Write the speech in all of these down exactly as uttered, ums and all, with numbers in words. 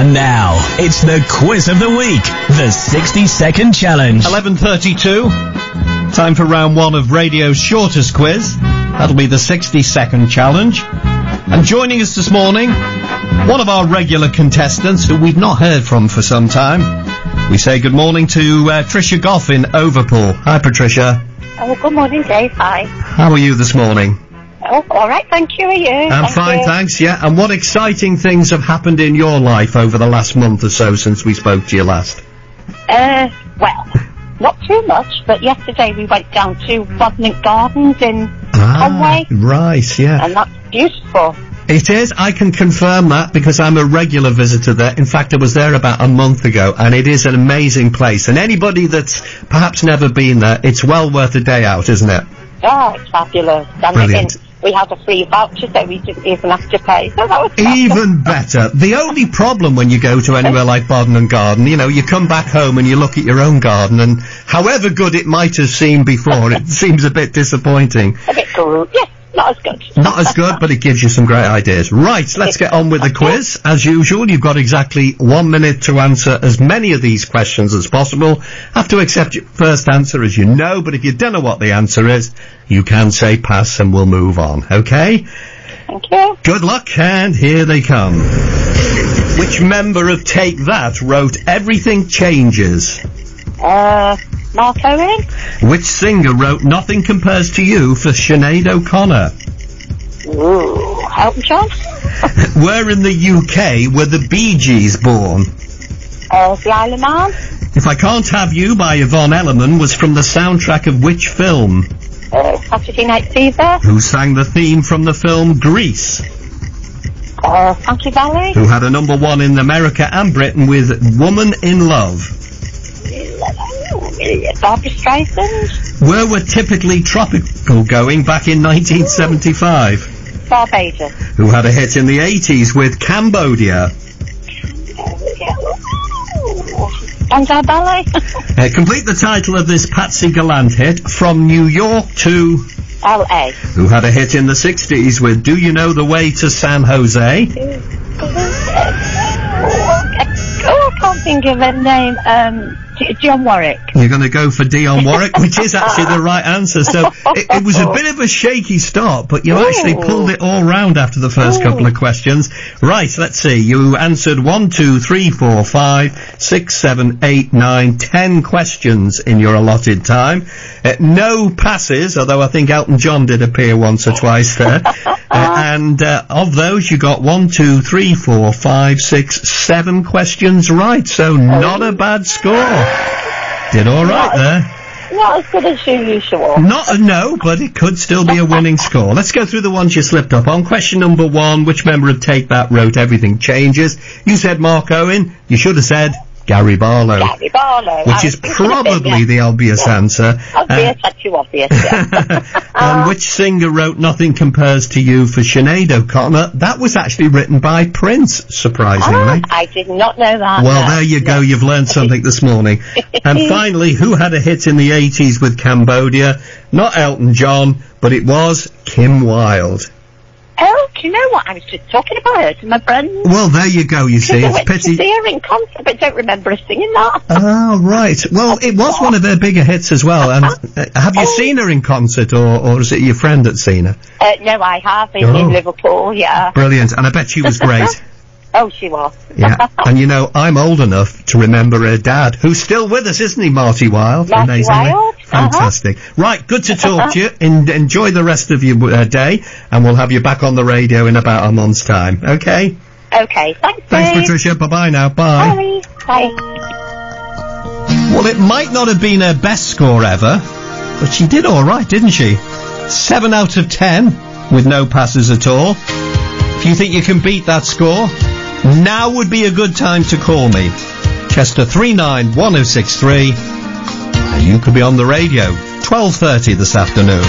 And now, it's the quiz of the week, the sixty second challenge. eleven thirty-two, time for round one of radio's shortest quiz. That'll be the sixty second challenge. And joining us this morning, one of our regular contestants who we've not heard from for some time. We say good morning to uh, Tricia Goff in Overpool. Hi, Patricia. Oh, good morning, Dave. Hi. How are you this morning? Oh, all right, thank you. Are you? I'm thank fine, you. thanks, yeah. And what exciting things have happened in your life over the last month or so since we spoke to you last? Uh, well, not too much, but yesterday we went down to Bodmin Gardens in Ah, Conway, right, yeah. and that's beautiful. It is. I can confirm that because I'm a regular visitor there. In fact, I was there about a month ago, and it is an amazing place. And anybody that's perhaps never been there, it's well worth a day out, isn't it? Oh, it's fabulous. And Brilliant. again, we had a free voucher, so we didn't even have to pay. So that was Even better. The only problem when you go to anywhere like Bodmin Garden, you know, you come back home and you look at your own garden, and however good it might have seemed before, it seems a bit disappointing. a bit cool. Yes, not as good. Not as good, but it gives you some great ideas. Right, let's get on with the quiz. As usual, you've got exactly one minute to answer as many of these questions as possible. Have to accept your first answer as you know, but if you don't know what the answer is, you can say pass and we'll move on, okay? Thank you. Good luck, and here they come. Which member of Take That wrote Everything Changes? Uh, Mark Owen? Which singer wrote Nothing Compares to You for Sinead O'Connor? Ooh, Elton John? Where in the U K were the Bee Gees born? Uh, the Isle of Man? If I Can't Have You by Yvonne Elliman was from the soundtrack of which film? Uh, Saturday Night Fever? Who sang the theme from the film Grease? Uh, Frankie Valli? Who had a number one in America and Britain with Woman in Love? Barbara Streisand? Where were Typically Tropical going back in nineteen seventy-five? Barbados? Who had a hit in the eighties with Cambodia? Banzai Ballet? Uh, complete the title of this Patsy Gallant hit, From New York to... L A? Who had a hit in the sixties with Do You Know the Way to San Jose? Oh, I can't think of a name. Um, J- John Warwick. You're going to go for Dionne Warwick, which is actually the right answer. So it, it was a bit of a shaky start, but you actually pulled it all round after the first Ooh. couple of questions. Right, let's see. You answered one, two, three, four, five, six, seven, eight, nine, ten questions in your allotted time. Uh, no passes, although I think Elton John did appear once or twice there. uh, and uh, of those, you got one, two, three, four, five, six, seven questions right. So not a bad score. Did all right there. Not as good as usual. Not a no, but it could still be a winning score. Let's go through the ones you slipped up on. Question number one, which member of Take That wrote Everything Changes? You said Mark Owen. You should have said Gary Barlow. Gary Barlow. Which is probably the obvious answer. Obvious, uh, too obvious, yeah. And which singer wrote Nothing Compares to You for Sinead O'Connor? That was actually written by Prince, surprisingly. Oh, I did not know that. Well, no. there you go. You've learned something this morning. And finally, who had a hit in the eighties with Cambodia? Not Elton John, but it was Kim Wilde. Oh, do you know what? I was just talking about her to my friends. Well, there you go, you see. I It's went to pity. see her in concert, but don't remember her singing that. Oh, right. Well, it was one of her bigger hits as well. And uh, have you Oh. seen her in concert, or, or is it your friend that's seen her? Uh, no, I have, in, Oh. in Liverpool, yeah. Brilliant. And I bet she was great. Oh, she was. Yeah. And you know, I'm old enough to remember her dad, who's still with us, isn't he, Marty Wilde? Marty Amazingly. Wilde, uh-huh. Fantastic. Right, good to talk to you. En- enjoy the rest of your uh, day, and we'll have you back on the radio in about a month's time. Okay? Okay, thanks, Thanks, Dave. Patricia. Bye-bye now. Bye. Bye. Bye. Well, it might not have been her best score ever, but she did all right, didn't she? Seven out of ten, with no passes at all. If you think you can beat that score, now would be a good time to call me. Chester three nine one oh six three, and you could be on the radio. twelve thirty this afternoon.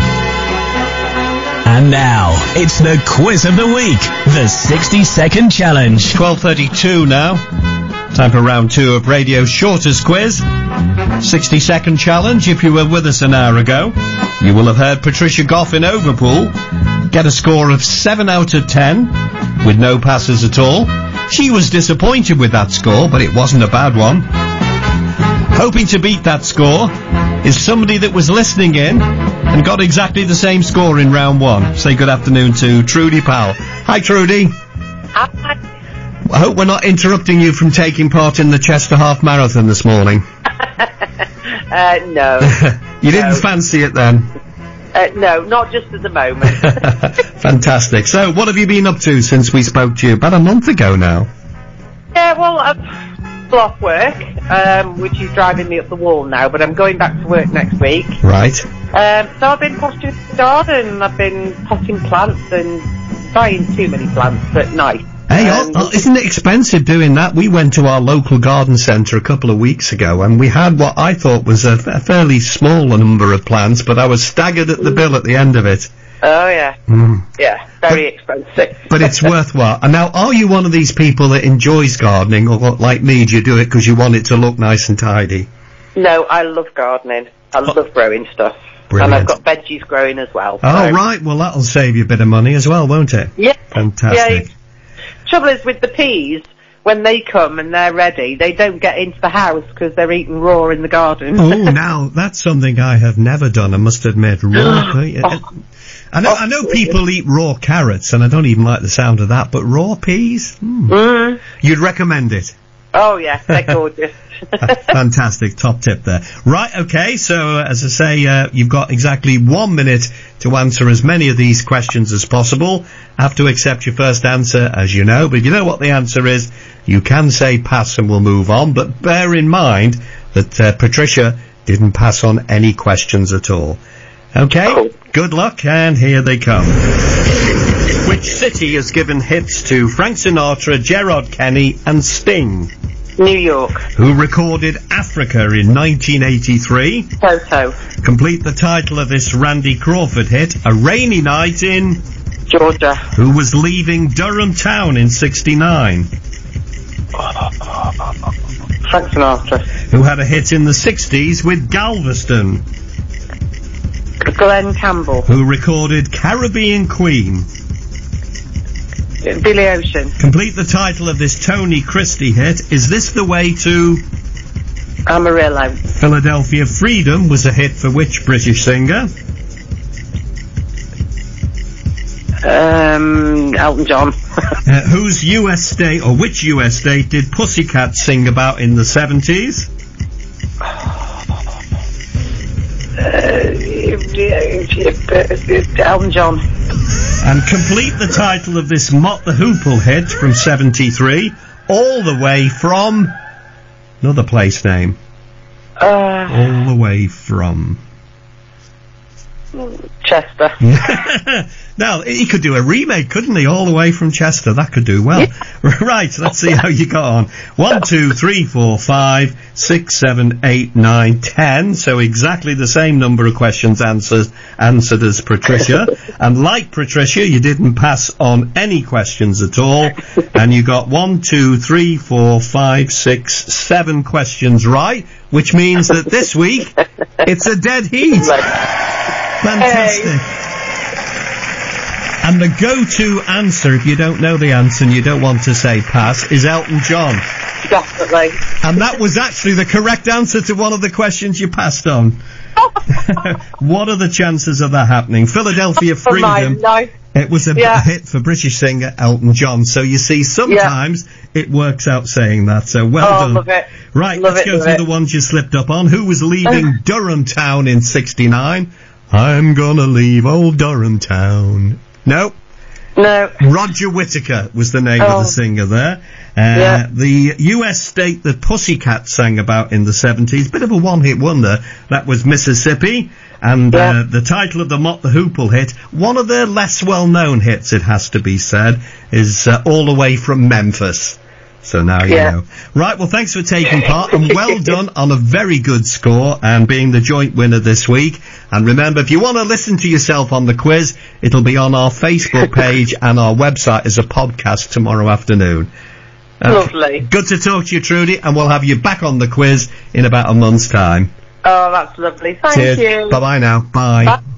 And now, it's the quiz of the week, the sixty second challenge. twelve thirty-two now. Time for round two of radio's shortest quiz. sixty second challenge. If you were with us an hour ago, you will have heard Patricia Goff in Overpool get a score of seven out of ten, with no passes at all. She was disappointed with that score, but it wasn't a bad one. Hoping to beat that score is somebody that was listening in and got exactly the same score in round one. Say good afternoon to Trudy Powell. Hi, Trudy. Hi. I hope we're not interrupting you from taking part in the Chester Half Marathon this morning. uh, no. You didn't no. fancy it then? Uh, no, not just at the moment. Fantastic. So, what have you been up to since we spoke to you? About a month ago now. Yeah, well, I'm still off work, um, which is driving me up the wall now, but I'm going back to work next week. Right. Um, so I've been pottering the garden, I've been potting plants and buying too many plants, but nice. Hey, um, oh, oh, isn't it expensive doing that? We went to our local garden centre a couple of weeks ago and we had what I thought was a, a fairly small number of plants, but I was staggered at the bill at the end of it. Oh, yeah. Mm. Yeah, very but, expensive. But it's worthwhile. And now, are you one of these people that enjoys gardening, or like me, do you do it because you want it to look nice and tidy? No, I love gardening. I love oh. growing stuff. Brilliant. And I've got veggies growing as well. Oh, so. right. Well, that'll save you a bit of money as well, won't it? Yeah. Fantastic. Yeah. Trouble is with the peas, when they come and they're ready, they don't get into the house because they're eaten raw in the garden. Oh, now, that's something I have never done, I must admit. Raw peas. oh. I know, I know people eat raw carrots, and I don't even like the sound of that, but raw peas? Mm. Mm. You'd recommend it? Oh, yeah, they're gorgeous. Fantastic, top tip there. Right, okay, so uh, as I say, uh, you've got exactly one minute to answer as many of these questions as possible. Have to accept your first answer, as you know, but if you know what the answer is, you can say pass and we'll move on, but bear in mind that uh, Patricia didn't pass on any questions at all. Okay, oh. Good luck, and here they come. Which city has given hits to Frank Sinatra, Gerard Kenny, and Sting? New York. Who recorded Africa in nineteen eighty-three? Toto. Complete the title of this Randy Crawford hit, A Rainy Night in... Georgia. Who was leaving Durham Town in sixty-nine? Frank Sinatra. Who had a hit in the sixties with Galveston? Glenn Campbell. Who recorded Caribbean Queen? Billy Ocean. Complete the title of this Tony Christie hit, Is This the Way to... Amarillo. Philadelphia Freedom was a hit for which British singer? Um, Elton John. uh, whose U S state, or which U S state did Pussycat sing about in the seventies? Uh, Elton John. And complete the title of this Mott the Hoople hit from seventy-three, all the way from... Another place name. Uh, all the way from... Chester. Now, he could do a remake, couldn't he? All the way from Chester. That could do well. Yeah. Right, let's see how you got on. One, two, three, four, five, six, seven, eight, nine, ten. So exactly the same number of questions answered, answered as Patricia. And like Patricia, you didn't pass on any questions at all. And you got one, two, three, four, five, six, seven questions right, which means that this week, it's a dead heat. Fantastic. Hey. And the go-to answer, if you don't know the answer and you don't want to say pass, is Elton John. Definitely. And that was actually the correct answer to one of the questions you passed on. What are the chances of that happening? Philadelphia Freedom. No. It was a yeah. hit for British singer Elton John. So you see, sometimes yeah. it works out saying that. So well oh, done. Love it. Right, love let's it, go through it. the ones you slipped up on. Who was leaving Durham Town in sixty-nine? I'm gonna leave old Durham Town. No. No. Roger Whittaker was the name oh. of the singer there. Uh, yeah. The U S state that Pussycat sang about in the seventies, bit of a one-hit wonder, that was Mississippi. And yeah. uh, the title of the Mott the Hoople hit, one of their less well-known hits, it has to be said, is uh, All the Way from Memphis. So now you yeah. know. Right, well, thanks for taking part, and well done on a very good score and being the joint winner this week. And remember, if you want to listen to yourself on the quiz, it'll be on our Facebook page and our website as a podcast tomorrow afternoon. Okay. Lovely. Good to talk to you, Trudy, and we'll have you back on the quiz in about a month's time. Oh, that's lovely. Thank Cheers. you. Bye-bye now. Bye. Bye.